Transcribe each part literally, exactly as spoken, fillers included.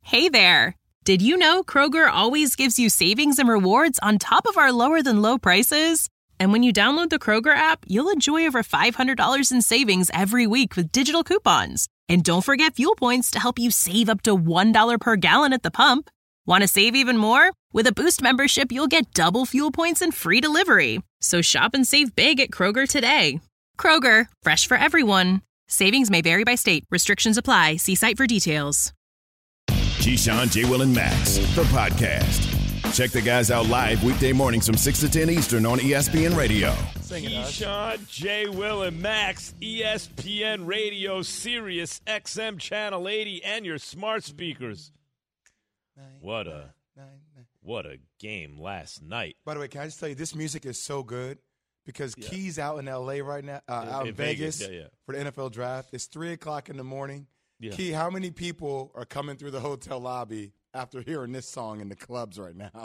Hey there! Did you know Kroger always gives you savings and rewards on top of our lower-than-low prices? And when you download the Kroger app, you'll enjoy over five hundred dollars in savings every week with digital coupons. And don't forget fuel points to help you save up to one dollar per gallon at the pump. Want to save even more? With a Boost membership, you'll get double fuel points and free delivery. So shop and save big at Kroger today. Kroger, fresh for everyone. Savings may vary by state. Restrictions apply. See site for details. Keyshawn, J. Will, and Max, the podcast. Check the guys out live weekday mornings from six to ten Eastern on E S P N Radio. Keyshawn, J. Will, and Max, E S P N Radio, Sirius X M Channel eighty, and your smart speakers. What a, what a game last night. By the way, can I just tell you, this music is so good because Yeah. Key's out in L A right now, uh, In- out in, in Vegas, Vegas, yeah, yeah. for the N F L draft. It's three o'clock in the morning. Yeah. Key, how many people are coming through the hotel lobby after hearing this song in the clubs right now?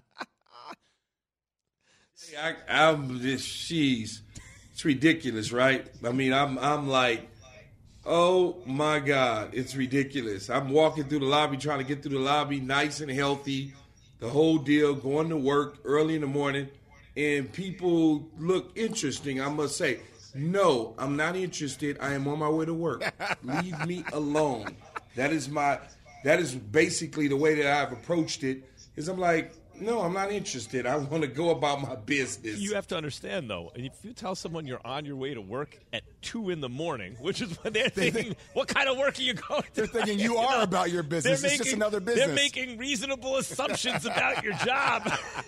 Hey, I, I'm just, she's, it's ridiculous, right? I mean, I'm, I'm like, oh my God, it's ridiculous. I'm walking through the lobby, trying to get through the lobby, nice and healthy, the whole deal, going to work early in the morning, and people look interesting, I must say. No, I'm not interested. I am on my way to work. Leave me alone. That is my, that is basically the way that I've approached it, is I'm like, no, I'm not interested. I want to go about my business. You have to understand, though, if you tell someone you're on your way to work at two in the morning, which is when they're thinking, what kind of work are you going to? They're thinking you are about your business. They're It's making, just another business. They're making reasonable assumptions about your job.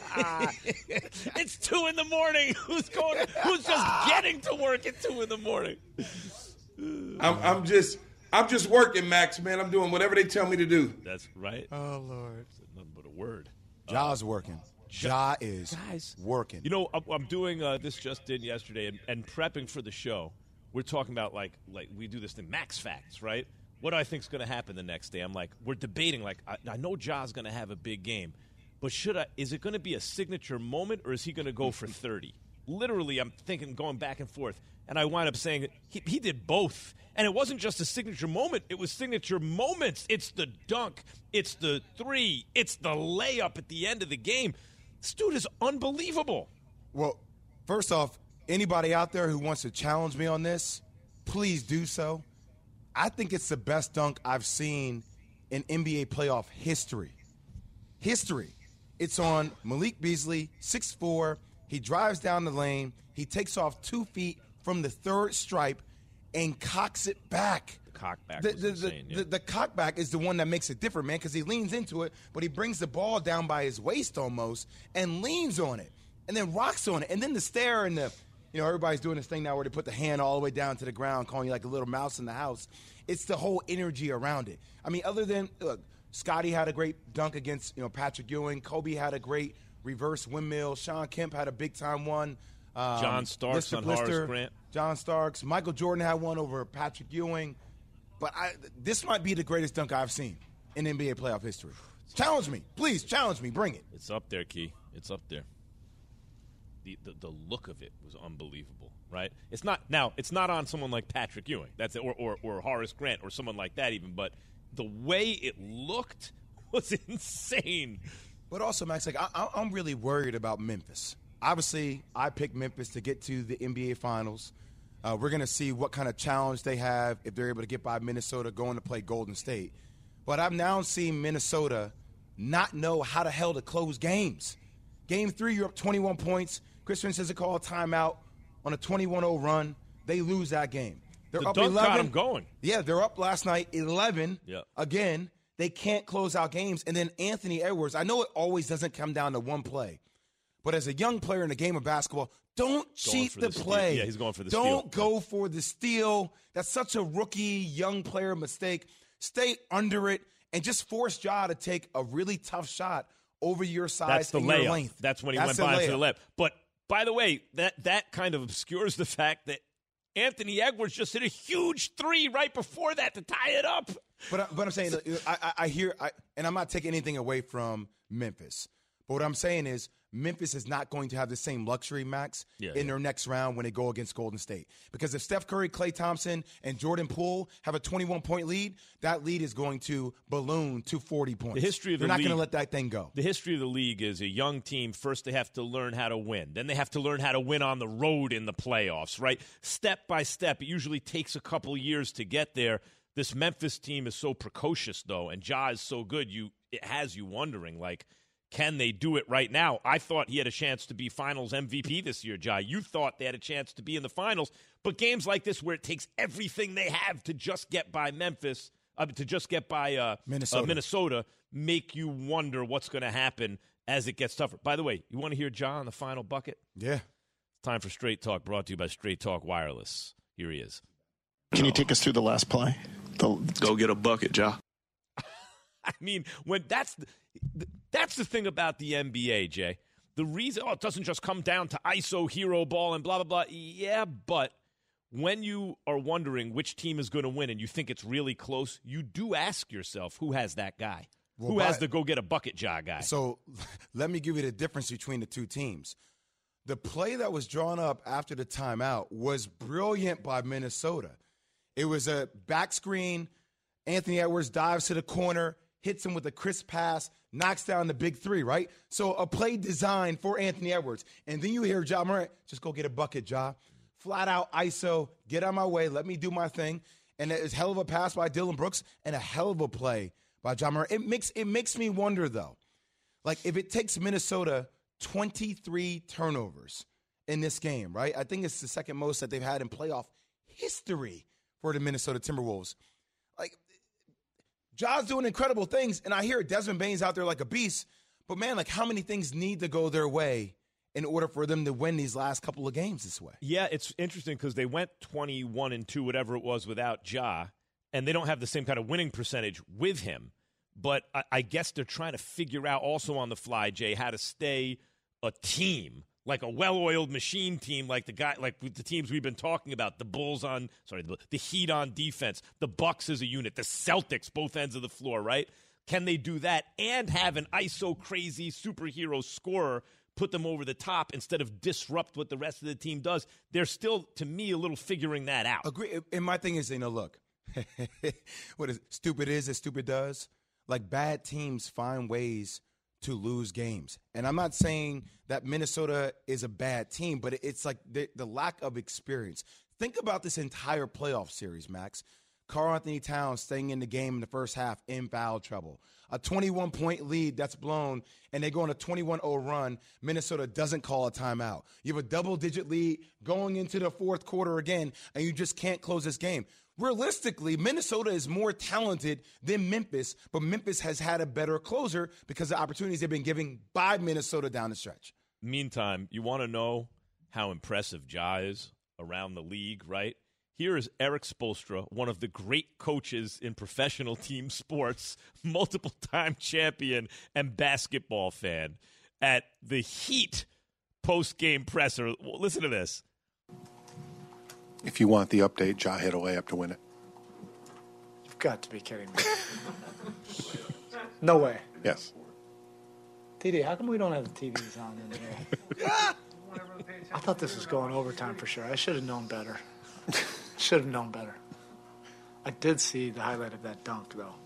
It's two in the morning. Who's going? Who's just getting to work at two in the morning? I'm, I'm just, I'm just working, Max. Man, I'm doing whatever they tell me to do. That's right. Oh, Lord. Nothing but a word. Ja's working. Ja is Guys. working. You know, I'm, I'm doing uh, this just in yesterday and, and prepping for the show. We're talking about, like, like we do this thing, Max Facts, right? What do I think is going to happen the next day? I'm like, we're debating, like, I, I know Ja's going to have a big game, but should I? Is it going to be a signature moment or is he going to go for thirty? Literally, I'm thinking, going back and forth. And I wind up saying he, he did both. And it wasn't just a signature moment. It was signature moments. It's the dunk. It's the three. It's the layup at the end of the game. This dude is unbelievable. Well, first off, anybody out there who wants to challenge me on this, please do so. I think it's the best dunk I've seen in N B A playoff history. History. It's on Malik Beasley, six foot four. He drives down the lane. He takes off two feet from the third stripe and cocks it back. The cockback the, was the, insane. the, yeah. the, the cockback is the one that makes it different, man, because he leans into it, but he brings the ball down by his waist almost and leans on it and then rocks on it. And then the stare and the, you know, everybody's doing this thing now where they put the hand all the way down to the ground, calling you like a little mouse in the house. It's the whole energy around it. I mean, other than, look, Scotty had a great dunk against, you know, Patrick Ewing. Kobe had a great reverse windmill. Sean Kemp had a big-time one. Um, John Starks Mister on Blister, Horace Grant. John Starks. Michael Jordan had one over Patrick Ewing. But I, this might be the greatest dunk I've seen in N B A playoff history. Challenge me. Please, challenge me. Bring it. It's up there, Key. It's up there. The, the the look of it was unbelievable, right? It's not now. It's not on someone like Patrick Ewing, that's it, or, or or Horace Grant, or someone like that even. But the way it looked was insane. But also, Max, like I, I'm really worried about Memphis. Obviously, I picked Memphis to get to the N B A Finals. Uh, we're going to see what kind of challenge they have if they're able to get by Minnesota going to play Golden State. But I've now seen Minnesota not know how the hell to close games. Game three, you're up twenty-one points. Chris Finch has a call timeout on a twenty-one oh run. They lose that game. They're The up dunk eleven. got 'em going. Yeah, they're up last night eleven. Yeah. Again, they can't close out games. And then Anthony Edwards, I know it always doesn't come down to one play. But as a young player in the game of basketball, don't cheat for the, the steal. play. Yeah, he's going for the don't steal. go for the steal. That's such a rookie, young player mistake. Stay under it and just force Ja to take a really tough shot over your size That's the and your layup. length. That's when he That's went the by to the layup. left. But by the way, that that kind of obscures the fact that Anthony Edwards just hit a huge three right before that to tie it up. But, I- but I'm saying, I, I, I hear, I, and I'm not taking anything away from Memphis. But what I'm saying is Memphis is not going to have the same luxury, Max, yeah, in yeah. their next round when they go against Golden State. Because if Steph Curry, Klay Thompson, and Jordan Poole have a twenty-one point lead, that lead is going to balloon to forty points. The history of the They're not league, going to let that thing go. The history of the league is a young team. First, they have to learn how to win. Then they have to learn how to win on the road in the playoffs, right? Step by step. It usually takes a couple years to get there. This Memphis team is so precocious, though, and Ja is so good, you it has you wondering, like, can they do it right now? I thought he had a chance to be finals M V P this year, Ja. You thought they had a chance to be in the finals. But games like this where it takes everything they have to just get by Memphis, uh, to just get by uh, Minnesota. Uh, Minnesota, make you wonder what's going to happen as it gets tougher. By the way, you want to hear Ja on the final bucket? Yeah. Time for Straight Talk, brought to you by Straight Talk Wireless. Here he is. Can you take us through the last play? The- Go get a bucket, Ja. I mean, when that's the, that's the thing about the N B A, Jay. The reason, oh, it doesn't just come down to I S O, hero ball, and blah, blah, blah. Yeah, but when you are wondering which team is going to win and you think it's really close, you do ask yourself, who has that guy? Well, who has by- the go-get-a-bucket Ja guy? So let me give you the difference between the two teams. The play that was drawn up after the timeout was brilliant by Minnesota. It was a back screen. Anthony Edwards dives to the corner, hits him with a crisp pass, knocks down the big three, right? So a play designed for Anthony Edwards. And then you hear Ja Morant, just go get a bucket, Ja. Flat out I S O, get out of my way, let me do my thing. And it's a hell of a pass by Dylan Brooks and a hell of a play by Ja Morant. It makes, it makes me wonder, though, like if it takes Minnesota twenty-three turnovers in this game, right? I think it's the second most that they've had in playoff history for the Minnesota Timberwolves. Like, Ja's doing incredible things, and I hear Desmond Bane's out there like a beast, but, man, like, how many things need to go their way in order for them to win these last couple of games this way? Yeah, it's interesting because they went twenty-one and two, whatever it was, without Ja, and they don't have the same kind of winning percentage with him. But I, I guess they're trying to figure out also on the fly, Jay, how to stay a team, like a well-oiled machine team, like the guy, like with the teams we've been talking about, the Bulls on, sorry, the, the Heat on defense, the Bucks as a unit, the Celtics, both ends of the floor, right? Can they do that and have an I S O crazy superhero scorer put them over the top instead of disrupt what the rest of the team does? They're still, to me, a little figuring that out. Agree. And my thing is, you know, look, what is stupid is as stupid does. Like, bad teams find ways to lose games. And I'm not saying that Minnesota is a bad team, but it's like the, the lack of experience. Think about this entire playoff series, Max. Karl-Anthony Towns staying in the game in the first half in foul trouble. A twenty-one point lead that's blown, and they go on a twenty-one oh run. Minnesota doesn't call a timeout. You have a double-digit lead going into the fourth quarter again, and you just can't close this game. Realistically, Minnesota is more talented than Memphis, but Memphis has had a better closer because of the opportunities they've been giving by Minnesota down the stretch. Meantime, you want to know how impressive Ja is around the league, right? Here is Eric Spoelstra, one of the great coaches in professional team sports, multiple-time champion and basketball fan, at the Heat post-game presser. Listen to this. If you want the update, Ja hit a layup to win it. You've got to be kidding me. No way. Yes. T D, how come we don't have the T Vs on in here? I thought this was going overtime for sure. I should have known better. Should have known better. I did see the highlight of that dunk, though.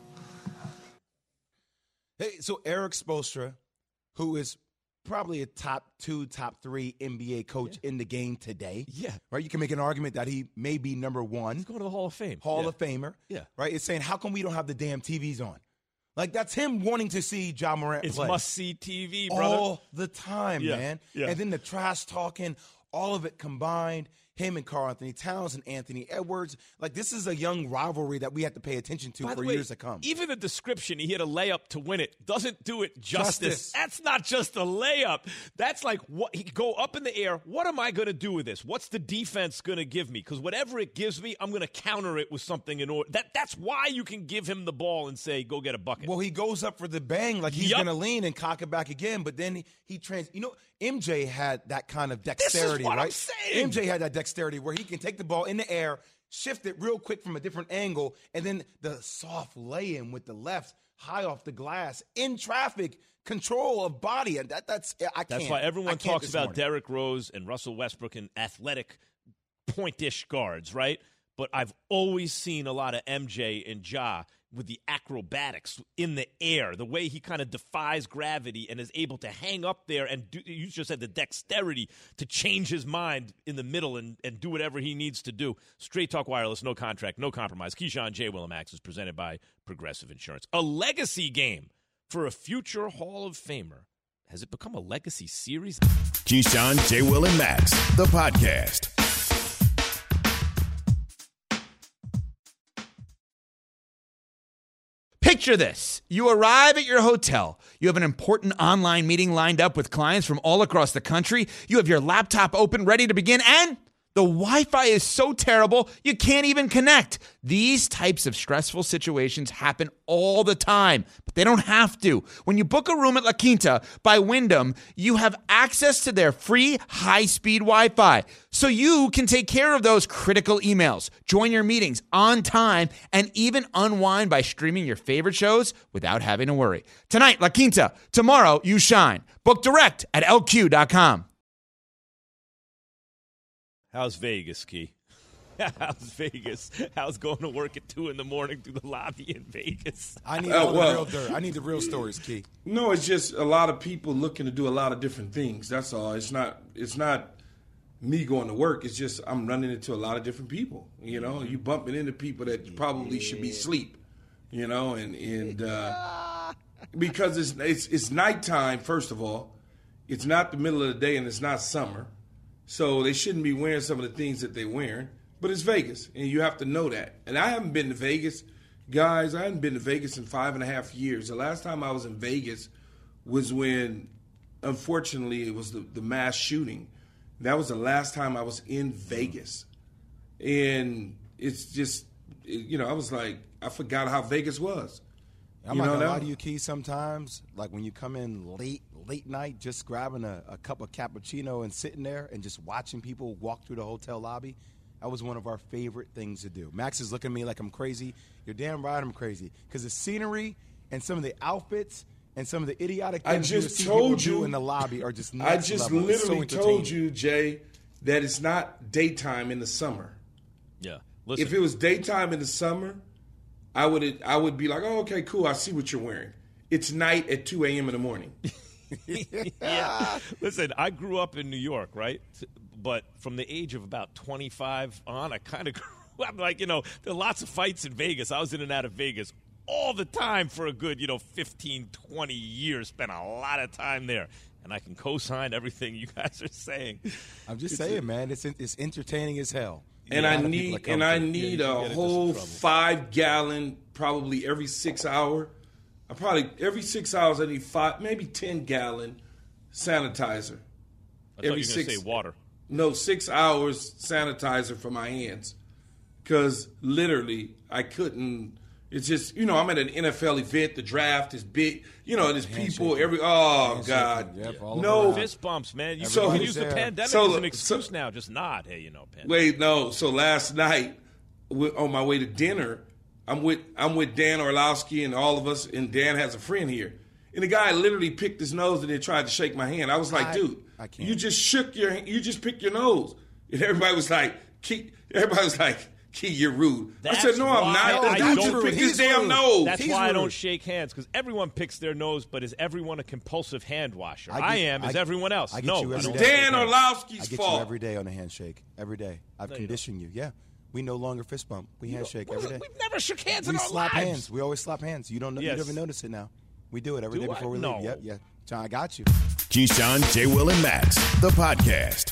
Hey, so Eric Spoelstra, who is probably a top two, top three N B A coach yeah. in the game today. Yeah. Right? You can make an argument that he may be number one. He's going to the Hall of Fame. Hall yeah. of Famer. Yeah. Right? It's saying, how come we don't have the damn T Vs on? Like, that's him wanting to see Ja Morant it's play. It's must-see T V, brother. All the time, yeah. man. Yeah. And then the trash talking, all of it combined. Him and Karl-Anthony Towns and Anthony Edwards. Like, this is a young rivalry that we have to pay attention to By for way, years to come. Even the description, he hit a layup to win it, doesn't do it justice. Justice. That's not just a layup. That's like, what he go up in the air. What am I going to do with this? What's the defense going to give me? Because whatever it gives me, I'm going to counter it with something in order. That, that's why you can give him the ball and say, go get a bucket. Well, he goes up for the bang, like he's yep. going to lean and cock it back again, but then he, he trans. You know, M J had that kind of dexterity, this is what right? I'm saying. M J had that dexterity where he can take the ball in the air, shift it real quick from a different angle, and then the soft lay-in with the left high off the glass in traffic, control of body, and that that's I can't. That's why everyone I can't talks this about morning. Derrick Rose and Russell Westbrook and athletic point-ish guards, right? But I've always seen a lot of M J and Ja with the acrobatics in the air, the way he kind of defies gravity and is able to hang up there and do, you just said the dexterity to change his mind in the middle and, and do whatever he needs to do. Straight Talk Wireless, no contract, no compromise. Keyshawn, J. Will and Max is presented by Progressive Insurance. A legacy game for a future Hall of Famer. Has it become a legacy series? Keyshawn, J. Will and Max, the podcast. Picture this. You arrive at your hotel. You have an important online meeting lined up with clients from all across the country. You have your laptop open, ready to begin, and the Wi-Fi is so terrible, you can't even connect. These types of stressful situations happen all the time, but they don't have to. When you book a room at La Quinta by Wyndham, you have access to their free high-speed Wi-Fi, so you can take care of those critical emails, join your meetings on time, and even unwind by streaming your favorite shows without having to worry. Tonight, La Quinta. Tomorrow, you shine. Book direct at L Q dot com. How's Vegas, Key? How's Vegas? How's going to work at two in the morning through the lobby in Vegas? I need Uh, all well- the real dirt. I need the real stories, Key. No, it's just a lot of people looking to do a lot of different things. That's all. It's not. It's not me going to work. It's just I'm running into a lot of different people. You know, you bumping into people that probably should be asleep. You know, and and uh, because it's it's it's nighttime. First of all, it's not the middle of the day, and it's not summer, so they shouldn't be wearing some of the things that they're wearing. But it's Vegas, and you have to know that. And I haven't been to Vegas. Guys, I hadn't been to Vegas in five and a half years. The last time I was in Vegas was when, unfortunately, it was the, the mass shooting. That was the last time I was in Vegas. And it's just, you know, I was like, I forgot how Vegas was. I'm You not know gonna that? lie to you, Key. Sometimes, like when you come in late, late night, just grabbing a, a cup of cappuccino and sitting there and just watching people walk through the hotel lobby, that was one of our favorite things to do. Max is looking at me like I'm crazy. You're damn right I'm crazy. Because the scenery and some of the outfits and some of the idiotic I things you just see told people you do in the lobby are just I next just level. It's so literally entertaining. told you, Jay, that it's not daytime in the summer. Yeah. Listen, If it was daytime in the summer, I would I would be like, oh, okay, cool. I see what you're wearing. It's night at two a.m. in the morning. yeah. Listen, I grew up in New York, right? But from the age of about twenty-five on, I kind of grew up like, you know, there are lots of fights in Vegas. I was in and out of Vegas all the time for a good, you know, fifteen, twenty years. Spent a lot of time there. And I can co-sign everything you guys are saying. I'm just It's saying, a- man, it's it's entertaining as hell. And A I lot of people need that come and I through. need you can get a into whole some trouble. five gallon, probably every six hour. I probably every six hours I need five, maybe ten gallon sanitizer. I thought you were going to say water. No, six hours sanitizer for my hands. Because literally, I couldn't. It's just, you know, I'm at an N F L event. The draft is big. You know, there's people Handshaking. every. Oh, Handshaking. God. Yep, all no. around. Fist bumps, man. You So- can use the Everybody's there. pandemic So- as an excuse so- now. Just nod. Hey, you know, pandemic. Wait, no. So last night, we- on my way to dinner, I'm with I'm with Dan Orlowski and all of us, and Dan has a friend here. And the guy literally picked his nose and then tried to shake my hand. I was like, I- dude, I can't. you just shook your, you just picked your nose. And everybody was like, Key, everybody was like, Key, you're rude. That's I said, no, I'm why not. I The dude don't- just picked his He's damn rude. nose. That's He's why I don't rude. shake hands, because everyone picks their nose, but is everyone a compulsive hand washer? I I, get- am. Is I- everyone else? I get no. you I every don't day. shake Dan hands. Orlowski's I get fault. you every day on a handshake. Every day. I've No, you conditioned you. Yeah. We no longer fist bump. We handshake every day. We've never shook hands We in our slap lives. hands. We always slap hands. You don't know, Yes. you never notice it now. We do it every Do day I? before we No. leave. Yep, yeah. John, I got you. Keyshawn, J. Will and Max, the podcast.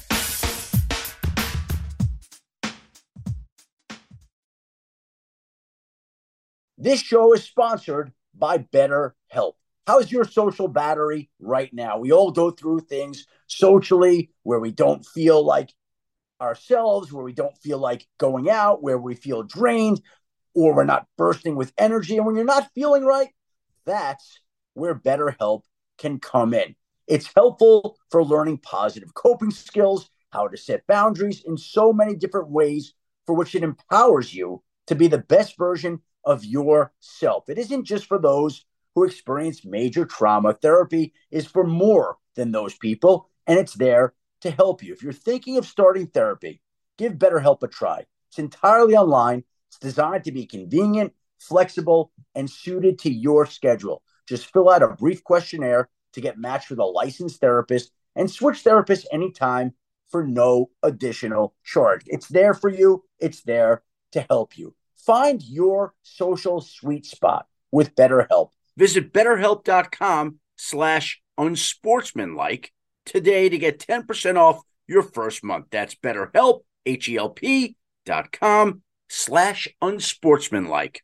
This show is sponsored by BetterHelp. How's your social battery right now? We all go through things socially where we don't feel like ourselves, where we don't feel like going out, where we feel drained, or we're not bursting with energy. And when you're not feeling right, that's where BetterHelp can come in. It's helpful for learning positive coping skills, how to set boundaries in so many different ways, for which it empowers you to be the best version of yourself. It isn't just for those who experience major trauma. Therapy is for more than those people, and it's there to help you. If you're thinking of starting therapy, give BetterHelp a try. It's entirely online. It's designed to be convenient, flexible, and suited to your schedule. Just fill out a brief questionnaire to get matched with a licensed therapist and switch therapists anytime for no additional charge. It's there for you. It's there to help you. Find your social sweet spot with BetterHelp. Visit betterhelp.com slash unsportsmanlike today to get ten percent off your first month. That's BetterHelp, H-E-L-P dot com slash unsportsmanlike.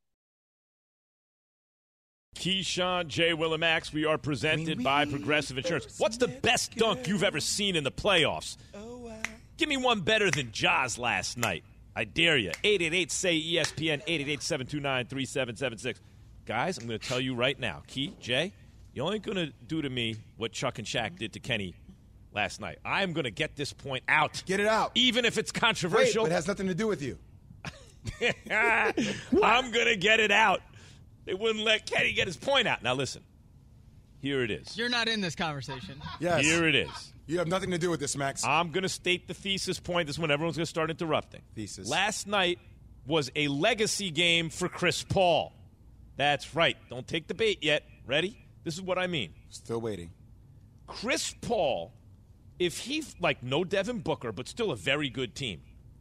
Keyshawn, J. Will and Max, we are presented by Progressive Insurance. What's the best dunk you've ever seen in the playoffs? Give me one better than Jaws last night. I dare you. eight eight eight, S A Y, E S P N, eight eight eight, seven two nine, three seven seven six. Guys, I'm going to tell you right now, Key, Jay, you're only going to do to me what Chuck and Shaq did to Kenny last night. I'm going to get this point out. Get it out. Even if it's controversial. Wait, but it has nothing to do with you. I'm going to get it out. They wouldn't let Kenny get his point out. Now, listen. Here it is. You're not in this conversation. Yes. Here it is. You have nothing to do with this, Max. I'm going to state the thesis point. This is when everyone's going to start interrupting. Thesis. Last night was a legacy game for Chris Paul. That's right. Don't take the bait yet. Ready? This is what I mean. Still waiting. Chris Paul, if he, like no Devin Booker, but still a very good team,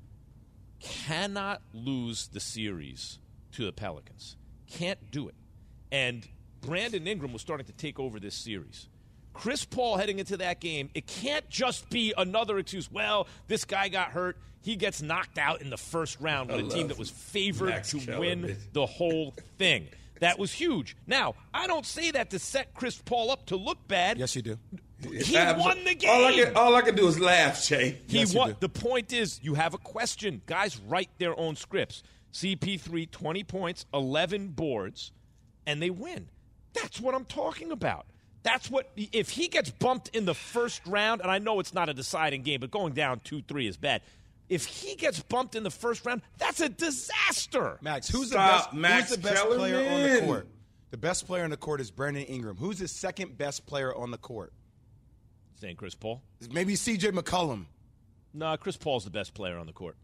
cannot lose the series to the Pelicans. Can't do it. And Brandon Ingram was starting to take over this series. Chris Paul heading into that game, it can't just be another excuse. Well, this guy got hurt. He gets knocked out in the first round with a team that was favored Max to Kellerman. win the whole thing. That was huge. Now, I don't say that to set Chris Paul up to look bad. Yes, you do. He won the game. All I can, all I can do is laugh, Jay. He Yes, you won. do. The point is, you have a question. Guys write their own scripts. C P three, twenty points, eleven boards, and they win. That's what I'm talking about. That's what, if he gets bumped in the first round, and I know it's not a deciding game, but going down two three is bad. If he gets bumped in the first round, that's a disaster. Max, who's Stop, the best, Max who's the best player on the Kellerman. court? The best player on the court is Brandon Ingram. Who's the second best player on the court? Saying Chris Paul? Maybe C J McCollum. No, Chris Paul's the best player on the court.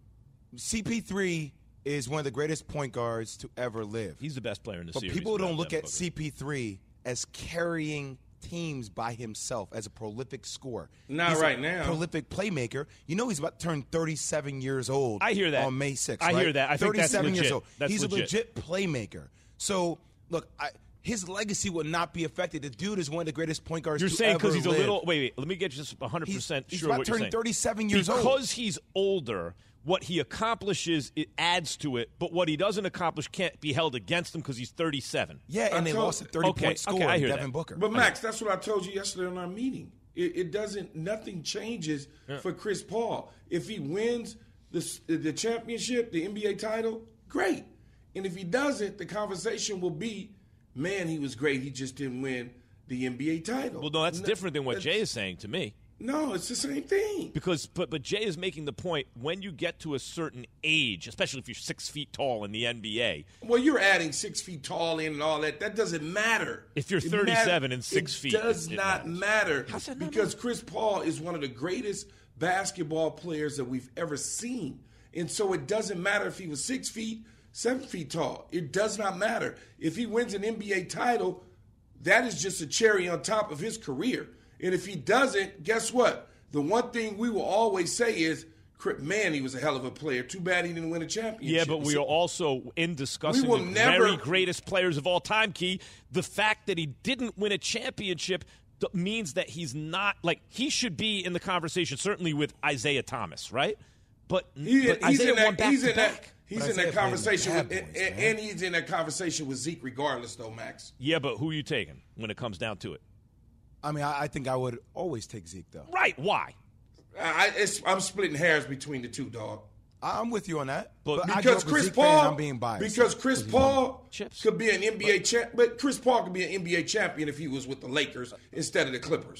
C P three is one of the greatest point guards to ever live. He's the best player in the But series. people don't without look Devin at Booker. C P three as carrying teams by himself, as a prolific scorer. Not He's right a now. Prolific playmaker. You know he's about to turn thirty-seven years old. I hear that. On May sixth. I right? hear that. I think that's thirty-seven years legit. old. That's he's legit. a legit playmaker. So look, I, his legacy will not be affected. The dude is one of the greatest point guards You're to saying ever because he's live. a little. Wait, wait. Let me get just one hundred percent He's- he's sure about what to you're turn saying. thirty-seven years old. Because he's older, what he accomplishes it adds to it, but what he doesn't accomplish can't be held against him because he's thirty-seven. Yeah, and I they told- lost a thirty-point Okay, score okay, I in hear Devin that. Booker. But Max, that's what I told you yesterday in our meeting. It, it doesn't. Nothing changes for Chris Paul. If he wins the the championship, the N B A title, great. And if he doesn't, the conversation will be, man, he was great. He just didn't win the N B A title. Well, no, that's No, different than what that's- Jay is saying to me. No, it's the same thing. Because, but, but Jay is making the point, when you get to a certain age, especially if you're six feet tall in the N B A, Well, you're adding six feet tall in and all that. That doesn't matter. If you're It thirty-seven matter- and six it feet, does it- it not matters. matter How's that not because Chris Paul is one of the greatest basketball players that we've ever seen. And so it doesn't matter if he was six feet, seven feet tall. It does not matter. If he wins an N B A title, that is just a cherry on top of his career. And if he doesn't, guess what? The one thing we will always say is, man, he was a hell of a player. Too bad he didn't win a championship. Yeah, but we are also in discussing We will the never- very greatest players of all time, Key. The fact that he didn't win a championship th- means that he's not, like, he should be in the conversation, certainly with Isaiah Thomas, right? But, He- but he's Isaiah in that, won back he's to in that, back. he's But in Isaiah that played in the conversation with, Bad and, Boys, and- man. and he's in that conversation with Zeke regardless, though, Max. Yeah, but who are you taking when it comes down to it? I mean, I, I think I would always take Zeke, though. Right, why? I, it's, I'm splitting hairs between the two, dog. I- I'm with you on that. But- I grew Because up a Chris Zeke fan, Paul, I'm being biased. because Chris Paul Chips. could be an N B A champ, but Chris Paul could be an N B A champion if he was with the Lakers instead of the Clippers.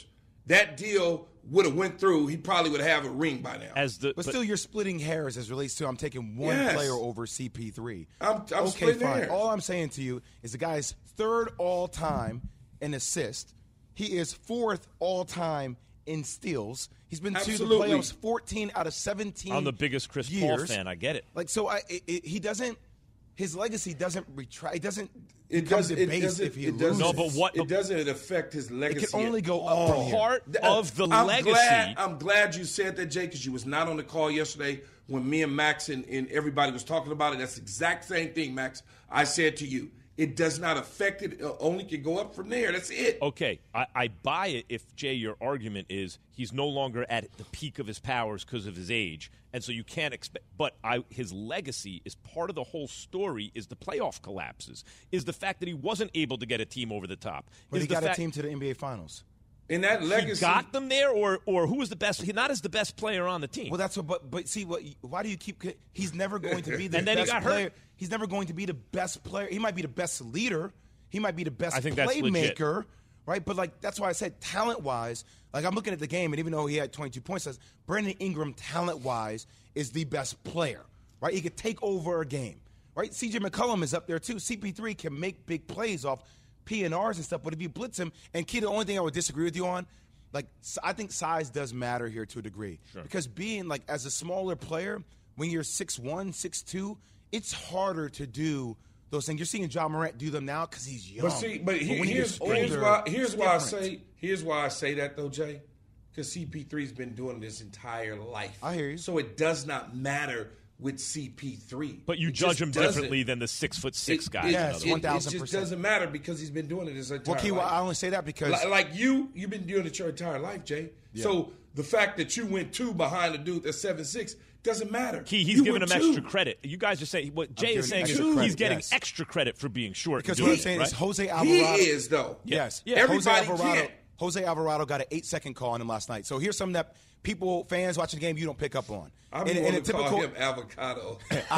that deal would have went through, he probably would have a ring by now. As the, but, but still, you're splitting hairs as relates to I'm taking one Yes. player over C P three. I'm, I'm okay, splitting fine. hairs. All I'm saying to you is the guy's third all-time in assists. He is fourth all-time in steals. He's been Absolutely. to the playoffs fourteen out of seventeen I'm the biggest Chris years. Paul fan. I get it. Like, so I, it, it, he doesn't, his legacy doesn't retract, it doesn't It become doesn't. It debased doesn't. if he It loses. doesn't. No, but what- It doesn't affect his legacy. It can only at go up all. from here. Part of the I'm legacy. Glad, I'm glad you said that, Jay, because you was not on the call yesterday when me and Max and, and everybody was talking about it. That's the exact same thing, Max. I said to you, it does not affect it. It only can go up from there. That's it. Okay, I, I buy it if, Jay, your argument is he's no longer at the peak of his powers because of his age, and so you can't expect – but I, his legacy is part of the whole story is the playoff collapses, is the fact that he wasn't able to get a team over the top. But is he the got fact- a team to the N B A Finals. And that legacy He got them there, or or who was the best – he not as the best player on the team. Well, that's what. But but see what? Why do you keep? He's never going to be the And then he best got hurt. player. He's never going to be the best player. He might be the best leader. He might be the best I think that's legit. playmaker, right? But like that's why I said talent wise. Like I'm looking at the game, and even though he had twenty-two points, says Brandon Ingram talent wise is the best player, right? He could take over a game, right? C J McCollum is up there too. C P three can make big plays off P N Rs and stuff. But if you blitz him, and Key, the only thing I would disagree with you on. Like, I think size does matter here to a degree. Sure. Because being, like, as a smaller player, when you're six one, six two, it's harder to do those things. You're seeing John Morant do them now because he's young. But see, but, he, when he here's, gets here's older, why here's it's why I different. say here's why I say that though, Jay. Because C P three's been doing this entire life. I hear you. So it does not matter with C P three. But you It judge just him doesn't. differently than the six foot six It- guy. It, Yes, it, one it thousand just percent. doesn't matter because he's been doing it his entire Well, Key, life. I only say that because Like, like you, you've been doing it your entire life, Jay. Yeah. So the fact that you went two behind a dude that's seven six doesn't matter. Key, he's You giving him went two. extra credit. You guys are saying what Jay is saying giving is extra he's credit, getting yes. extra credit for being short. because and what I'm doing saying it, is right? Jose He Alvarado. is though. Yes. Yeah. Jose Everybody Alvarado. can't. Jose Alvarado got an eight-second call on him last night. So here's something that people, fans watching the game, you don't pick up on. I'm in, going in a to call typical him avocado.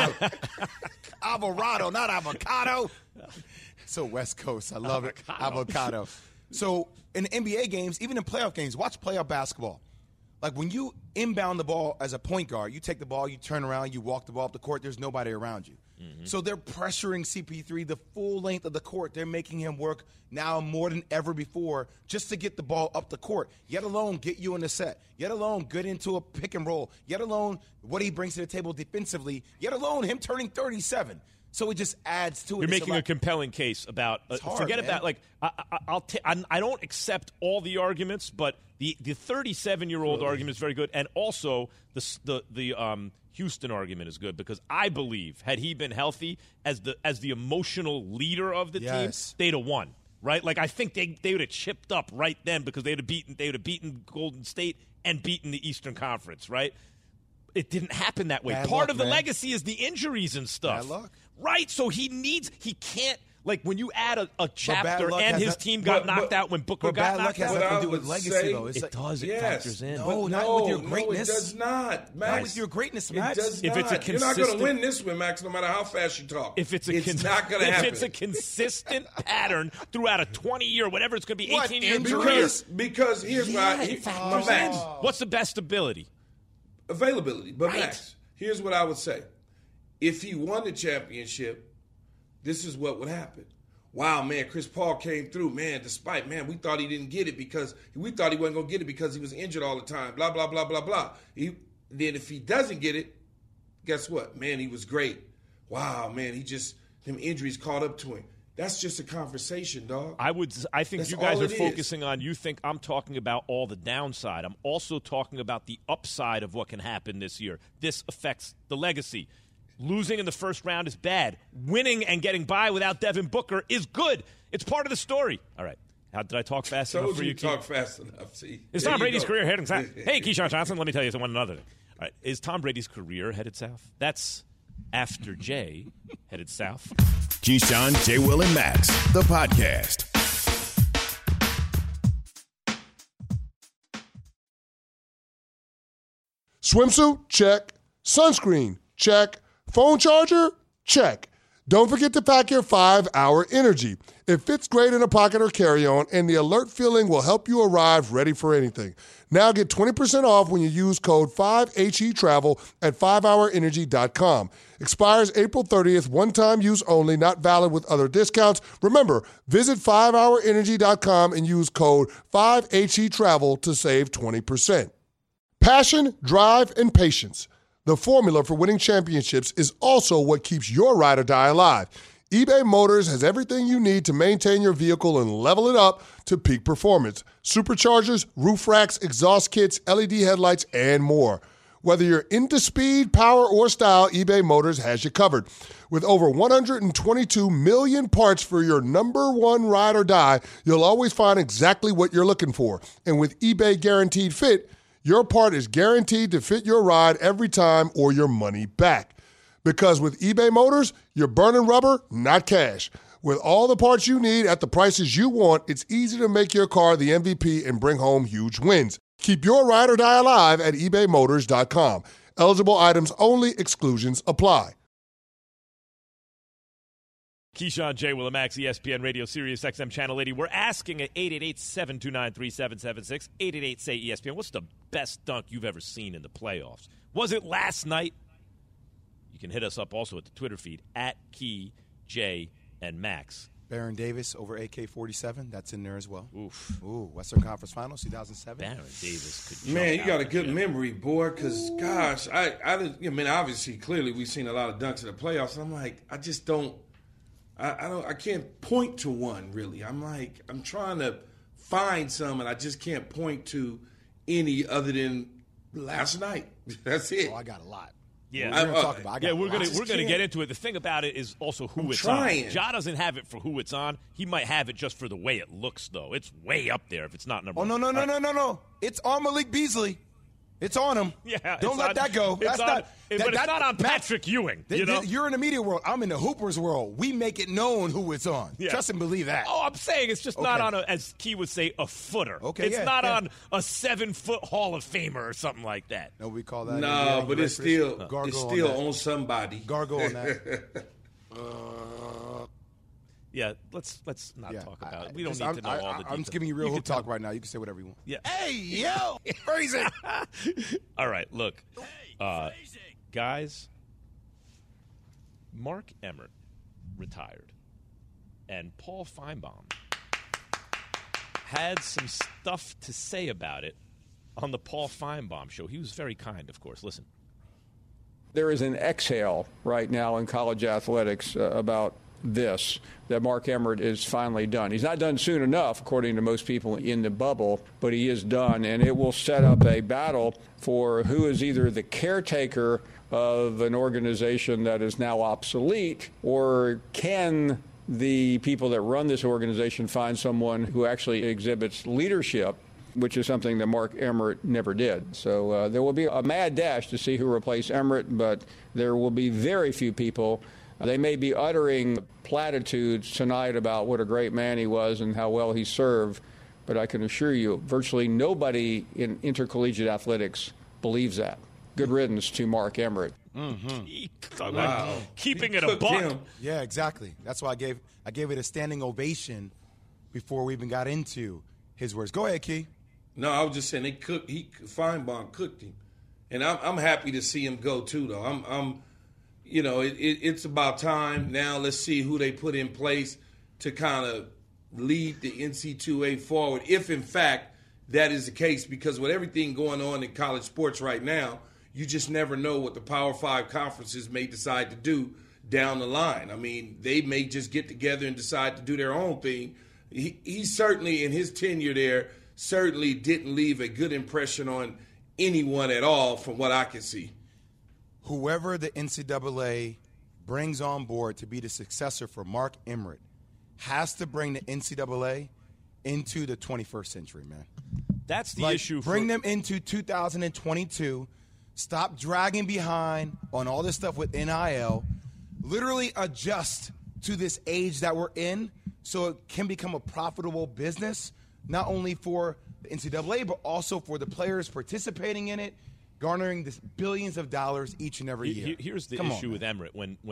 Alvarado, not avocado. So West Coast, I love it. Avocado. So in N B A games, even in playoff games, watch playoff basketball. Like when you inbound the ball as a point guard, you take the ball, you turn around, you walk the ball up the court, there's nobody around you. Mm-hmm. So they're pressuring C P three the full length of the court. They're making him work now more than ever before just to get the ball up the court, yet alone get you in the set, yet alone get into a pick and roll, yet alone what he brings to the table defensively, yet alone him turning thirty-seven. So it just adds to it. You're It's making a, lot- compelling case about. Uh, hard, forget man. about like I, I, I'll. T- I, I don't accept all the arguments, but the the thirty-seven year old argument is very good, and also the s- the the um, Houston argument is good because I believe had he been healthy as the as the emotional leader of the Yes. team, they'd have won. Right? Like I think they they would have chipped up right then because they'd have beaten they would have beaten Golden State and beaten the Eastern Conference. Right? It didn't happen that way. Bad Part luck, of the man. legacy is the injuries and stuff. Bad luck. Right, so he needs, he can't, like when you add a, a bad chapter luck and has his not- team got but- knocked but- out when Booker But got bad luck knocked has out. What nothing I to do with would legacy, say- though. It's It like, does, it Yes. factors in. No, But not no, with your no, greatness. it does not, Max. Not with your greatness, Max. It does If not. it's a You're not going to consistent- win this one, Max, no matter how fast you talk. If it's a it's cons- not going to if happen. it's a consistent pattern throughout a twenty year, whatever it's going to be, What, eighteen year injuries? career. because, because here's Yeah, why. it He, factors my Max, in. What's the best ability? availability. But Right. Max, here's what I would say. If he won the championship, this is what would happen. Wow, man, Chris Paul came through. Man, despite, man, we thought he didn't get it because we thought he wasn't going to get it because he was injured all the time. Blah, blah, blah, blah, blah. He, then if he doesn't get it, guess what? Man, he was great. Wow, man, he just, them injuries caught up to him. That's just a conversation, dog. I would. I think That's you guys all are it is. focusing on. You think I'm talking about all the downside. I'm also talking about the upside of what can happen this year. This affects the legacy. Losing in the first round is bad. Winning and getting by without Devin Booker is good. It's part of the story. All right. How did I talk fast Told enough for you you? to talk Keith? fast enough. See, Is There Tom you Brady's go. career heading south? Hey, Keyshawn Johnson, let me tell you one another thing. All right. Is Tom Brady's career headed south? That's after Jay headed south. Keyshawn, J. Will, and Max, the podcast. Swimsuit? Check. Sunscreen? Check. Phone charger? Check. Don't forget to pack your five hour Energy. It fits great in a pocket or carry-on, and the alert feeling will help you arrive ready for anything. Now get twenty percent off when you use code five H E Travel at five hour energy dot com. Expires April thirtieth, one-time use only, not valid with other discounts. Remember, visit five hour energy dot com and use code five H E Travel to save twenty percent. Passion, drive, and patience. The formula for winning championships is also what keeps your ride or die alive. eBay Motors has everything you need to maintain your vehicle and level it up to peak performance. Superchargers, roof racks, exhaust kits, L E D headlights, and more. Whether you're into speed, power, or style, eBay Motors has you covered. With over one hundred twenty-two million parts for your number one ride or die, you'll always find exactly what you're looking for. And with eBay Guaranteed Fit, your part is guaranteed to fit your ride every time or your money back. Because with eBay Motors, you're burning rubber, not cash. With all the parts you need at the prices you want, it's easy to make your car the M V P and bring home huge wins. Keep your ride or die alive at ebay motors dot com. Eligible items only. Exclusions apply. Keyshawn, J. Will and Max, E S P N Radio, Sirius X M Channel eighty. We're asking at eight eight eight, seven two nine, three seven seven six, eight eight eight, say E S P N, what's the best dunk you've ever seen in the playoffs? Was it last night? You can hit us up also at the Twitter feed, at Key, J, and Max. Baron Davis over A K forty-seven, that's in there as well. Oof. Ooh, Western Conference Finals, two thousand seven. Baron Davis could jump Man, you got a out good the gym. memory, boy, because, gosh, I, I, didn't- I mean, obviously, clearly, we've seen a lot of dunks in the playoffs. I'm like, I just don't. I, I don't. I can't point to one really. I'm like, I'm trying to find some, and I just can't point to any other than last night. That's it. Oh, I got a lot. Yeah, We're gonna I- talk about. I got yeah, a we're lot. gonna I just we're gonna can't. get into it. The thing about it is also who I'm it's trying. on. Ja doesn't have it for who it's on. He might have it just for the way it looks, though. It's way up there if it's not number. Oh no no no one. no no no! It's on Malik Beasley. It's on him. Yeah, don't it's let on- that go. it's That's on- not. it- that- but it's that- not on Matt, Patrick Ewing. th- You th- know, you're in the media world. I'm in the Hoopers world. We make it known who it's on. Yeah. Trust and believe that. Oh, I'm saying it's just not Okay. on a, as Key would say, a footer. Okay, it's yeah, not yeah. on a seven-foot Hall of Famer or something like that. No, we call that. No, yeah, but you it's ready for this? still Gargle it's on still that. on somebody. Gargle on that. uh, Yeah, let's let's not yeah, talk about I- it. We don't just- need I'm, to know I, all the I, details. I'm just giving you real can hoop tell- talk right now. You can say whatever you want. Yeah. Hey yo, crazy. All right, look, uh, guys. Mark Emmert retired, and Paul Feinbaum had some stuff to say about it on the Paul Feinbaum show. He was very kind, of course. Listen. There is an exhale right now in college athletics uh, about this, that Mark Emmert is finally done. He's not done soon enough, according to most people in the bubble, but he is done, and it will set up a battle for who is either the caretaker of an organization that is now obsolete, or can the people that run this organization find someone who actually exhibits leadership, which is something that Mark Emmert never did. So uh, there will be a mad dash to see who replaces Emmert, but there will be very few people. They may be uttering platitudes tonight about what a great man he was and how well he served, but I can assure you, virtually nobody in intercollegiate athletics believes that. Good riddance to Mark Emmert. Mm-hmm. Wow. Keeping He it a cooked buck. him. Yeah, exactly. That's why I gave I gave it a standing ovation before we even got into his words. Go ahead, Key. No, I was just saying they cooked. He Feinbaum cooked him, and I'm I'm happy to see him go too. Though I'm I'm, you know, it, it, it's about time now. Let's see who they put in place to kind of lead the N C double A forward, if in fact that is the case. Because with everything going on in college sports right now, you just never know what the Power Five conferences may decide to do down the line. I mean, they may just get together and decide to do their own thing. He, he certainly, in his tenure there, certainly didn't leave a good impression on anyone at all from what I can see. Whoever the N C double A brings on board to be the successor for Mark Emmert has to bring the N C double A into the twenty-first century, man. That's the Like, issue. Bring for, them into two thousand twenty-two. Stop dragging behind on all this stuff with N I L. Literally adjust to this age that we're in so it can become a profitable business, not only for the N C double A, but also for the players participating in it, garnering this billions of dollars each and every He- year. he- Here's the Come on, issue man. with Emmert. When when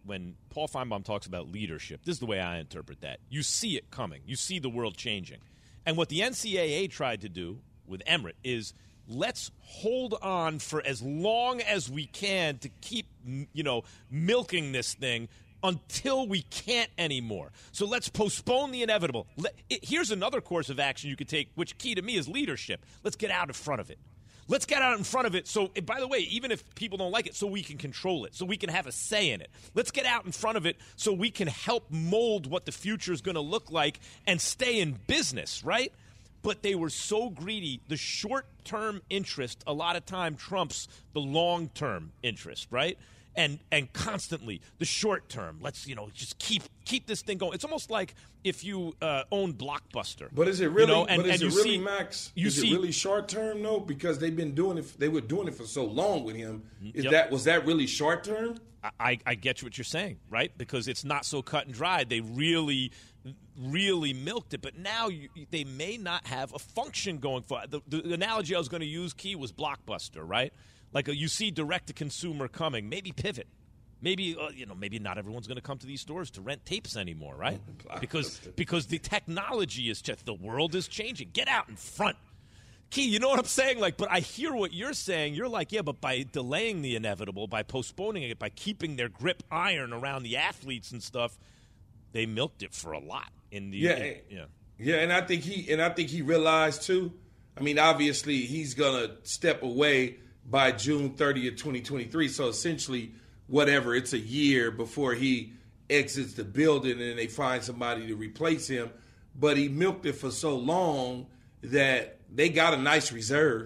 when Paul Feinbaum talks about leadership, this is the way I interpret that. You see it coming. You see the world changing. And what the N C double A tried to do with Emirates is let's hold on for as long as we can to keep, you know, milking this thing until we can't anymore. So let's postpone the inevitable. Let, it, here's another course of action you could take, which key to me is leadership. Let's get out in front of it. Let's get out in front of it. So, by the way, even if people don't like it, so we can control it, so we can have a say in it. Let's get out in front of it so we can help mold what the future is going to look like and stay in business, right? But they were so greedy. The short-term interest a lot of time trumps the long-term interest, right? And and constantly the short term. Let's you know just keep keep this thing going. It's almost like if you uh, own Blockbuster. But is it really? You know, and, but is and it you really, see, Max? You is see, it really short term though? Because they've been doing it. They were doing it for so long with him. Is yep. that was that really short term? I, I get what you're saying, right? Because it's not so cut and dried. They really, really milked it. But now you, they may not have a function going for it. The, the analogy I was going to use, Key, was Blockbuster, right? Like a, you see direct-to-consumer coming, maybe pivot. Maybe uh, you know, maybe not everyone's going to come to these stores to rent tapes anymore, right? Because because the technology is just the world is changing. Get out in front, Key. You know what I'm saying? Like, but I hear what you're saying. You're like, yeah, but by delaying the inevitable, by postponing it, by keeping their grip iron around the athletes and stuff, they milked it for a lot in the yeah, in, yeah, yeah. And I think he and I think he realized too. I mean, obviously, he's gonna step away by June thirtieth, twenty twenty-three. So essentially, whatever, it's a year before he exits the building and they find somebody to replace him. But he milked it for so long that they got a nice reserve.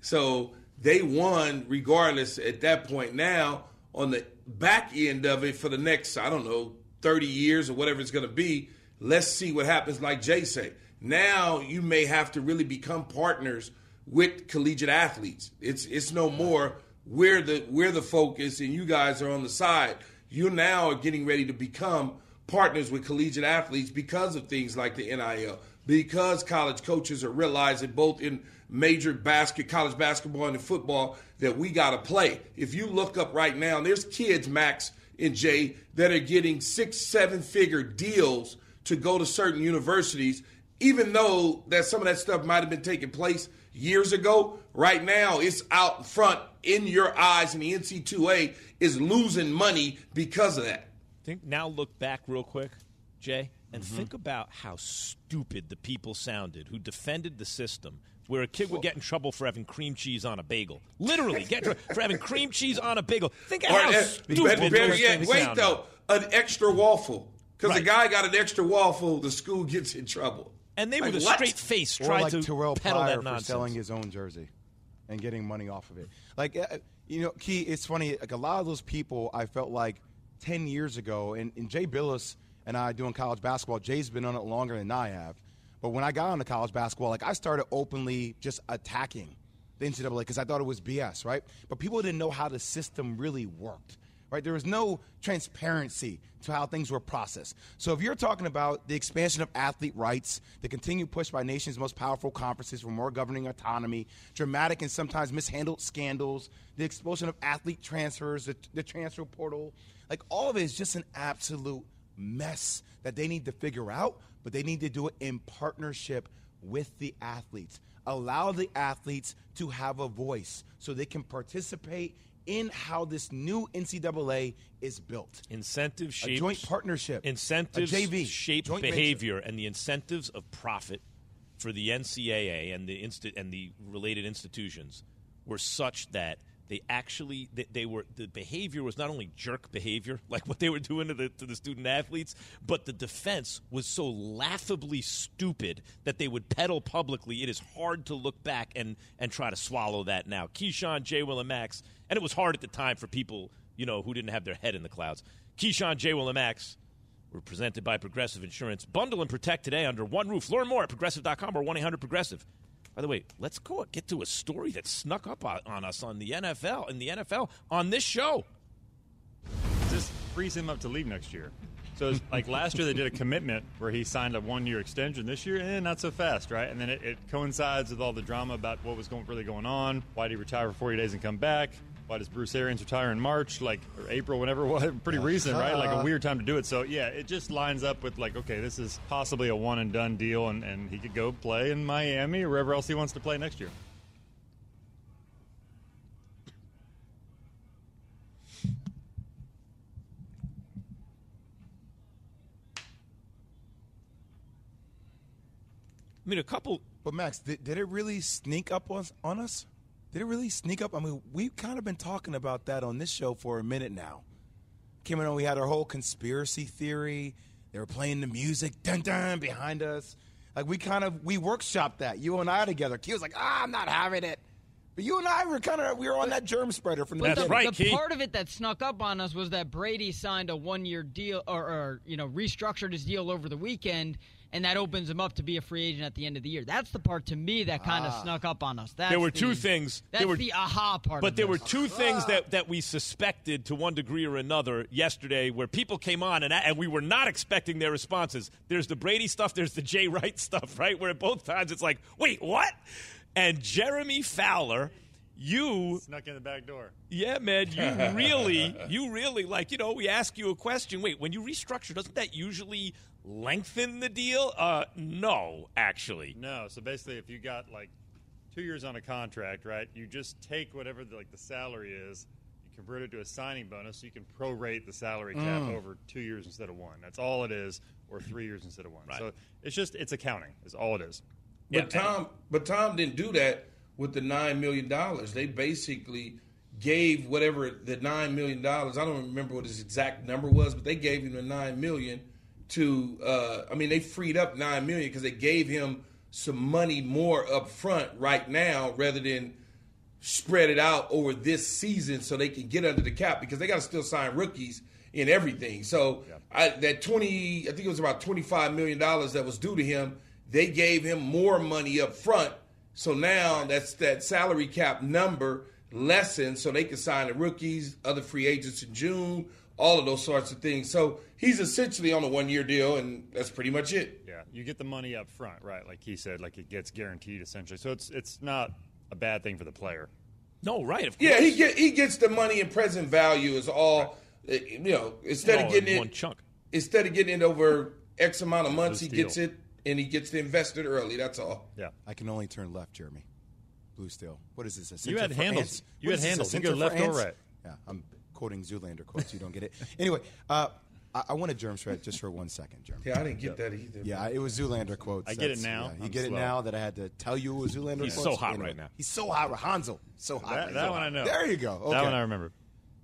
So they won regardless at that point. Now, on the back end of it for the next, I don't know, thirty years or whatever it's going to be, let's see what happens, like Jay said. Now you may have to really become partners with collegiate athletes. It's it's no more we're the we're the focus and you guys are on the side. You now are getting ready to become partners with collegiate athletes because of things like the N I L, because college coaches are realizing both in major basket, college basketball and in football that we got to play. If you look up right now, there's kids, Max and Jay, that are getting six, seven-figure deals to go to certain universities, even though that some of that stuff might have been taking place years ago. Right now, it's out front in your eyes, and the N C double A is losing money because of that. Think now look back real quick, Jay, and mm-hmm. think about how stupid the people sounded who defended the system where a kid would get in trouble for having cream cheese on a bagel. Literally, get in for having cream cheese on a bagel. Think of or, how uh, stupid better, better yet, wait, sounded. though, an extra waffle. Because right. the guy got an extra waffle, the school gets in trouble. And they like, with a what? straight face or tried like to Terrell peddle Pryor that for nonsense. selling his own jersey and getting money off of it. Like, uh, you know, Key, it's funny. Like a lot of those people, I felt like ten years ago, and, and Jay Billis and I doing college basketball. Jay's been on it longer than I have. But when I got on the college basketball, like I started openly just attacking the N C double A because I thought it was B S, right? But people didn't know how the system really worked. Right? There was no transparency to how things were processed. So if you're talking about the expansion of athlete rights, the continued push by nation's most powerful conferences for more governing autonomy, dramatic and sometimes mishandled scandals, the explosion of athlete transfers, the, the transfer portal, like all of it is just an absolute mess that they need to figure out, but they need to do it in partnership with the athletes. Allow the athletes to have a voice so they can participate in how this new N C double A is built. Incentives shape a joint partnership. Incentives a J V, shape behavior, venture. And the incentives of profit for the N C double A and the insti- and the related institutions were such that they actually they, they were the behavior was not only jerk behavior like what they were doing to the to the student athletes, but the defense was so laughably stupid that they would peddle publicly. It is hard to look back and and try to swallow that now. Keyshawn, J. Will, and Max, and it was hard at the time for people you know who didn't have their head in the clouds. Keyshawn, J. Will, and Max were presented by Progressive Insurance. Bundle and protect today under one roof. Learn more at progressive dot com or one eight hundred progressive. By the way, let's go get to a story that snuck up on us on the N F L, in the N F L, on this show. This frees him up to leave next year. So it's like last year they did a commitment where he signed a one-year extension. This year, eh, not so fast, right? And then it, it coincides with all the drama about what was going, really going on. Why did he retire for forty days and come back? why does Bruce Arians retire in March, like or April, whenever it was? Pretty recent, right? Like a weird time to do it. So, yeah, it just lines up with, like, okay, this is possibly a one-and-done deal, and, and he could go play in Miami or wherever else he wants to play next year. I mean, a couple. But, Max, did, did it really sneak up on, on us? Did it really sneak up? I mean, we've kind of been talking about that on this show for a minute now. Came in, we had our whole conspiracy theory. They were playing the music, dun-dun, behind us. Like, we kind of, we workshopped that, you and I together. Key was like, ah, I'm not having it. But you and I were kind of, we were on that germ spreader from the That's beginning. right, The Key. part of it that snuck up on us was that Brady signed a one-year deal or, or, you know, restructured his deal over the weekend, and that opens him up to be a free agent at the end of the year. That's the part, to me, that kind of Ah. snuck up on us. That's There were the, two things. That's There were, the aha part But of there were this. two things that, that we suspected to one degree or another yesterday where people came on and, and we were not expecting their responses. There's the Brady stuff. There's the Jay Wright stuff, right? Where at both times it's like, wait, what? And Jeremy Fowler, you Snuck in the back door. Yeah, man, you really, you really, like, you know, we ask you a question. Wait, when you restructure, doesn't that usually lengthen the deal? Uh, no, actually. No, so basically if you got, like, two years on a contract, right, you just take whatever, the, like, the salary is, you convert it to a signing bonus so you can prorate the salary cap Mm. over two years instead of one. That's all it is, or three years instead of one. Right. So it's just, it's accounting is all it is. But Yeah, Tom, but Tom didn't do that with the nine million dollars. They basically gave whatever the nine million dollars. I don't remember what his exact number was, but they gave him the nine million to. Uh, I mean, they freed up nine million because they gave him some money more up front right now, rather than spread it out over this season so they can get under the cap, because they got to still sign rookies and everything. So Yeah. I, that twenty, I think it was about twenty-five million dollars that was due to him. They gave him more money up front. So now that's that salary cap number lessened so they can sign the rookies, other free agents in June, all of those sorts of things. So he's essentially on a one-year deal, and that's pretty much it. Yeah, you get the money up front, right? Like he said, like it gets guaranteed essentially. So it's it's not a bad thing for the player. No, right, of course. Yeah, he get he gets the money in present value is all. uh, You know, instead No, of getting in it one chunk. instead of getting it over X amount of months, he Blue gets Steel. it and he gets to invest it early. That's all. Yeah. I can only turn left, Jeremy. Blue Steel. What is this? A You center had for handles. ants? You What had is this, a handles. You center go for left or ants? right. Yeah, I'm quoting Zoolander quotes. You don't get it. Anyway, uh, I, I want to germ shred just for one second, Jeremy. Yeah, I didn't get that either. Yeah, it was Zoolander quotes. I get it That's- now. Yeah, you I'm get slow. it now that I had to tell you it was Zoolander He's quotes? so hot Anyway, right now. He's so hot. Hanzo. So hot. That, right that now. one I know. There you go. Okay. That one I remember.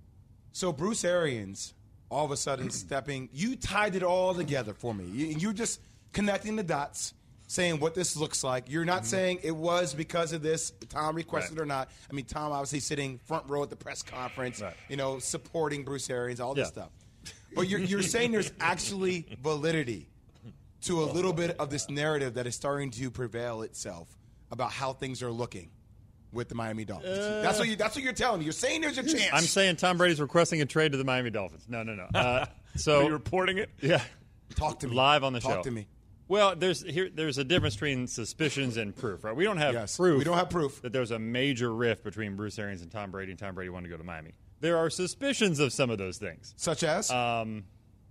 So Bruce Arians, all of a sudden stepping, you tied it all together for me. You, you're just connecting the dots, saying what this looks like. You're not saying it was because of this, Tom requested Right. or not. I mean, Tom obviously sitting front row at the press conference, Right. you know, supporting Bruce Arians, all this Yeah. stuff. But you're, you're saying there's actually validity to a little bit of this narrative that is starting to prevail itself about how things are looking with the Miami Dolphins. that's what you. That's what you're telling me. You're saying there's a chance. I'm saying Tom Brady's requesting a trade to the Miami Dolphins. No, no, no. Uh, so Are you reporting it? Yeah, Talk to me. live on the Talk show. to me. Well, there's here. There's a difference between suspicions and proof, right? We don't have Yes, proof. we don't have proof. that there's a major rift between Bruce Arians and Tom Brady, and Tom Brady wanted to go to Miami. There are suspicions of some of those things. Such as? Um,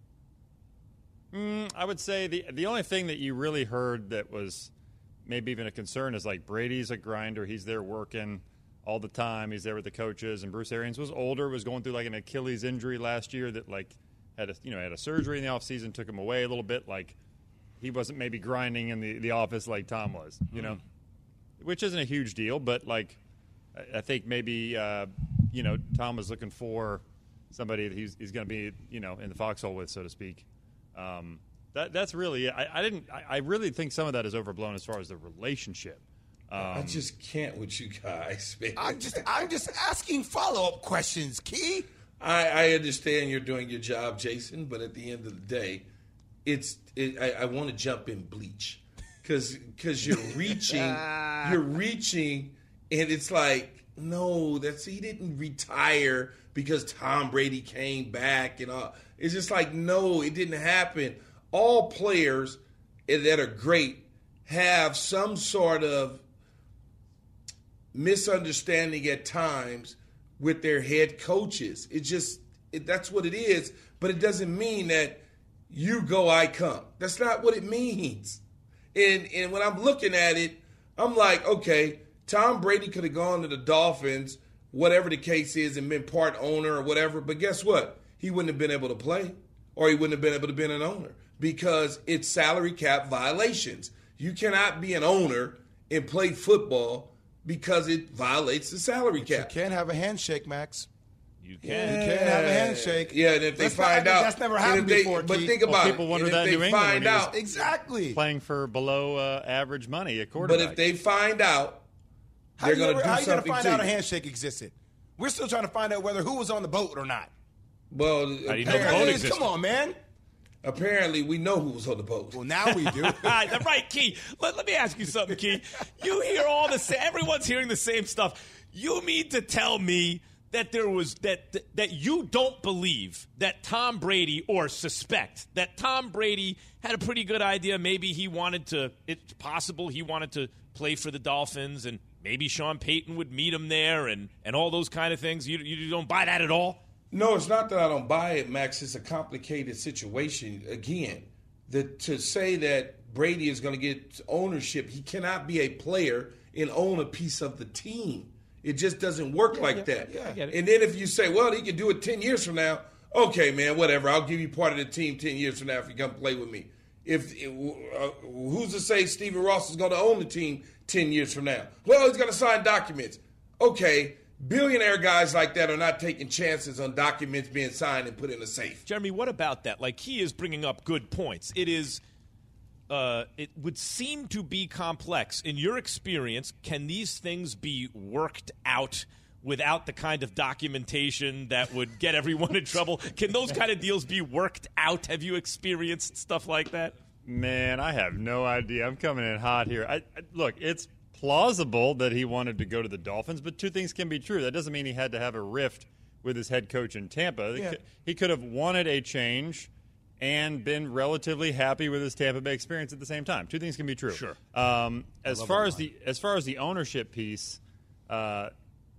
mm, I would say the the only thing that you really heard that was maybe even a concern is like Brady's a grinder. He's there working all the time. He's there with the coaches. And Bruce Arians was older, was going through like an Achilles injury last year that like had a, you know had a surgery in the offseason, took him away a little bit. Like he wasn't maybe grinding in the, the office like Tom was, you know, which isn't a huge deal. But like I, I think maybe uh, you know Tom was looking for somebody that he's he's going to be you know in the foxhole with, so to speak. Um, that that's really it. I, I didn't. I, I really think some of that is overblown as far as the relationship. Um, I just can't with you guys, man. I'm just I'm just asking follow up questions, Key. I, I understand you're doing your job, Jason, but at the end of the day, it's it, I, I want to jump in bleach because because you're reaching, you're reaching, and it's like no, that's he didn't retire because Tom Brady came back and all. It's just like no, it didn't happen. All players that are great have some sort of misunderstanding at times with their head coaches. It just it, that's what it is. But it doesn't mean that you go, I come. That's not what it means. And and when I'm looking at it, I'm like, okay, Tom Brady could have gone to the Dolphins, whatever the case is, and been part owner or whatever. But guess what? He wouldn't have been able to play, or he wouldn't have been able to be an owner because it's salary cap violations. You cannot be an owner and play football because it violates the salary But cap. You can't have a handshake, Max. You can. Yeah. You can't have a handshake. Yeah, and if they That's find not, out, that's never and happened if they- before. But Keith. think Well, about people it. wondered And that if in New they England when find he was out, Exactly. playing for below uh, average money at but quarterback. if they find out, How they're you going ever- to do how you gonna something find to out a you. handshake existed? We're still trying to find out whether who was on the boat or not. Well, How do you know the apparently- boat existed? Come on, man. Apparently, we know who was on the boat. Well, now we do. Right, Key. Let, let me ask you something, Key. You hear all the same. Everyone's hearing the same stuff. You mean to tell me that there was that that you don't believe that Tom Brady, or suspect that Tom Brady had a pretty good idea? Maybe he wanted to. It's possible he wanted to play for the Dolphins, and maybe Sean Payton would meet him there, and and all those kind of things. You you don't buy that at all? No, it's not that I don't buy it, Max. It's a complicated situation. Again, the, to say that Brady is going to get ownership, he cannot be a player and own a piece of the team. It just doesn't work Yeah, like yeah, that. yeah, I get it. And then if you say, well, he can do it ten years from now, okay, man, whatever. I'll give you part of the team ten years from now if you come play with me. If uh, who's to say Stephen Ross is going to own the team ten years from now? Well, he's going to sign documents. Okay. Billionaire guys like that are not taking chances on documents being signed and put in a safe. Jeremy, what about that? Like, he is bringing up good points. It is, uh, it would seem to be complex. In your experience, can these things be worked out without the kind of documentation that would get everyone in trouble? Can those kind of deals be worked out? Have you experienced stuff like that? Man, I have no idea. I'm coming in hot here. I, I, look, it's plausible that he wanted to go to the Dolphins, but two things can be true. That doesn't mean he had to have a rift with his head coach in Tampa. Yeah. He could have wanted a change and been relatively happy with his Tampa Bay experience at the same time. Two things can be true. Sure. Um, as far as the as far as the ownership piece, uh,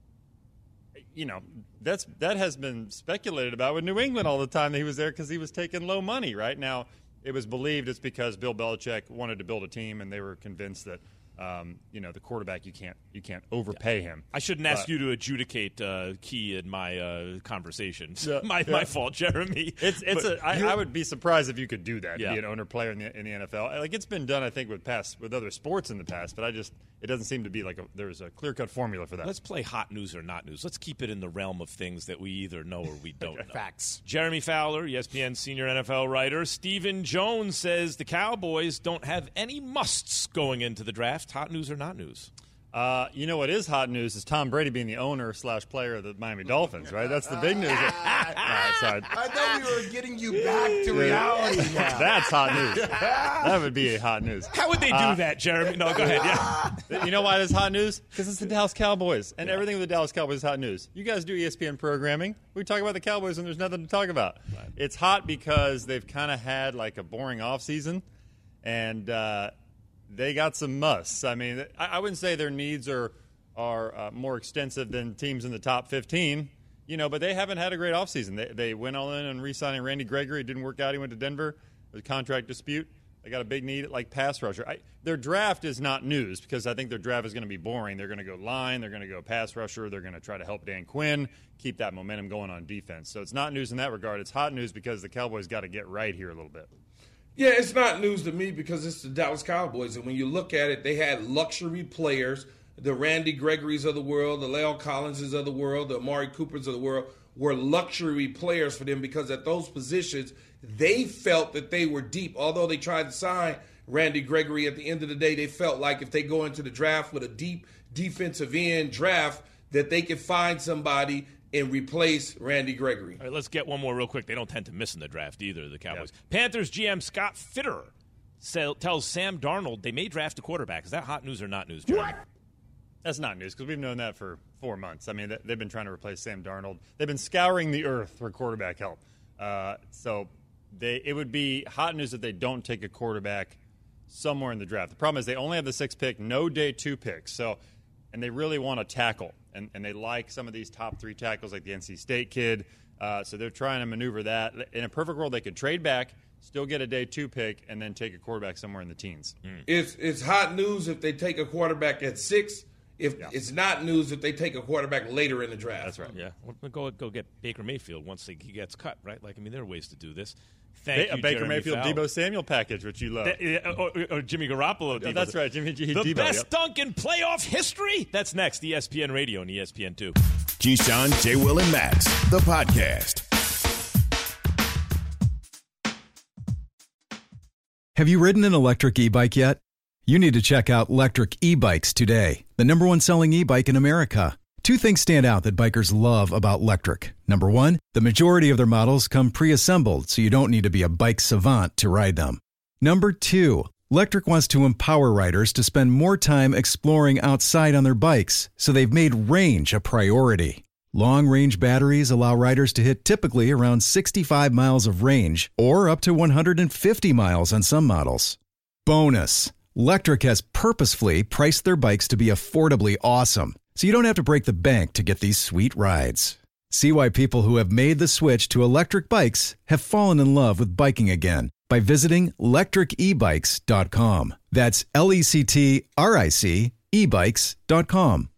you know, that's that has been speculated about with New England all the time that he was there because he was taking low money. Right now, it was believed it's because Bill Belichick wanted to build a team, and they were convinced that. Um, you know, the quarterback, you can't you can't overpay him. I shouldn't ask But- you to adjudicate uh, Key in my uh, conversations. Yeah, my yeah. my fault, Jeremy. It's it's But a, I, you- I would be surprised if you could do that. Yeah. Be an owner player in the in the N F L. Like it's been done, I think, with past with other sports in the past. But I just it doesn't seem to be like a, there's a clear cut formula for that. Let's play hot news or not news. Let's keep it in the realm of things that we either know or we don't know. Facts. Jeremy Fowler, E S P N senior N F L writer. Stephen Jones says the Cowboys don't have any musts going into the draft. Hot news or not news? Uh, you know what is hot news is Tom Brady being the owner slash player of the Miami Dolphins, right? That's the big news. Right, sorry. I thought we were getting you back to reality now. That's hot news. That would be a hot news. How would they do Uh, that, Jeremy? No, go ahead. Yeah. You know why it's hot news? Because it's the Dallas Cowboys, and everything with the Dallas Cowboys is hot news. You guys do E S P N programming. We talk about the Cowboys, and there's nothing to talk about. Right. It's hot because they've kind of had like a boring offseason, and uh, they got some musts. I mean, I, I wouldn't say their needs are are uh, more extensive than teams in the top fifteen, you know, but they haven't had a great offseason. They, they went all in on re-signing Randy Gregory. It didn't work out. He went to Denver. There was a contract dispute. They got a big need at like pass rusher. I, their draft is not news because I think their draft is going to be boring. They're going to go line. They're going to go pass rusher. They're going to try to help Dan Quinn keep that momentum going on defense. So it's not news in that regard. It's hot news because the Cowboys got to get right here a little bit. Yeah, it's not news to me because it's the Dallas Cowboys. And when you look at it, they had luxury players, the Randy Gregorys of the world, the La'el Collinses of the world, the Amari Coopers of the world, were luxury players for them because at those positions, they felt that they were deep. Although they tried to sign Randy Gregory, at the end of the day, they felt like if they go into the draft with a deep defensive end draft, that they could find somebody and replace Randy Gregory. All right, let's get one more real quick. They don't tend to miss in the draft either, the Cowboys. Yeah. Panthers G M Scott Fitterer sell, tells Sam Darnold they may draft a quarterback. Is that hot news or not news, Jeremy? What? That's not news because we've known that for four months. I mean, they've been trying to replace Sam Darnold. They've been scouring the earth for quarterback help. Uh, so they it would be hot news if they don't take a quarterback somewhere in the draft. The problem is they only have the sixth pick, no day two picks. So, and they really want to tackle. and, and they like some of these top three tackles like the N C State kid. Uh, so they're trying to maneuver that. In a perfect world, they could trade back, still get a day two pick, and then take a quarterback somewhere in the teens. Mm. It's it's hot news if they take a quarterback at six. If yeah. It's not news if they take a quarterback later in the draft. That's right. Yeah, we'll go go get Baker Mayfield once he gets cut. Right? Like I mean, there are ways to do this. Thank ba- you, a Baker Jeremy Mayfield, Fowler. Debo Samuel package, which you love, that, uh, or, or Jimmy Garoppolo. Oh, that's right, Jimmy G. The Debo, best yep. dunk in playoff history. That's next. E S P N Radio and E S P N two. Keyshawn, J. Will, and Max, the podcast. Have you ridden an electric e-bike yet? You need to check out Lectric E-Bikes today, the number one selling e-bike in America. Two things stand out that bikers love about Lectric. Number one, the majority of their models come pre-assembled, so you don't need to be a bike savant to ride them. Number two, Lectric wants to empower riders to spend more time exploring outside on their bikes, so they've made range a priority. Long-range batteries allow riders to hit typically around sixty-five miles of range, or up to one hundred fifty miles on some models. Bonus! Lectric has purposefully priced their bikes to be affordably awesome, so you don't have to break the bank to get these sweet rides. See why people who have made the switch to electric bikes have fallen in love with biking again by visiting lectric e bikes dot com. That's L E C T R I C e bikes dot com.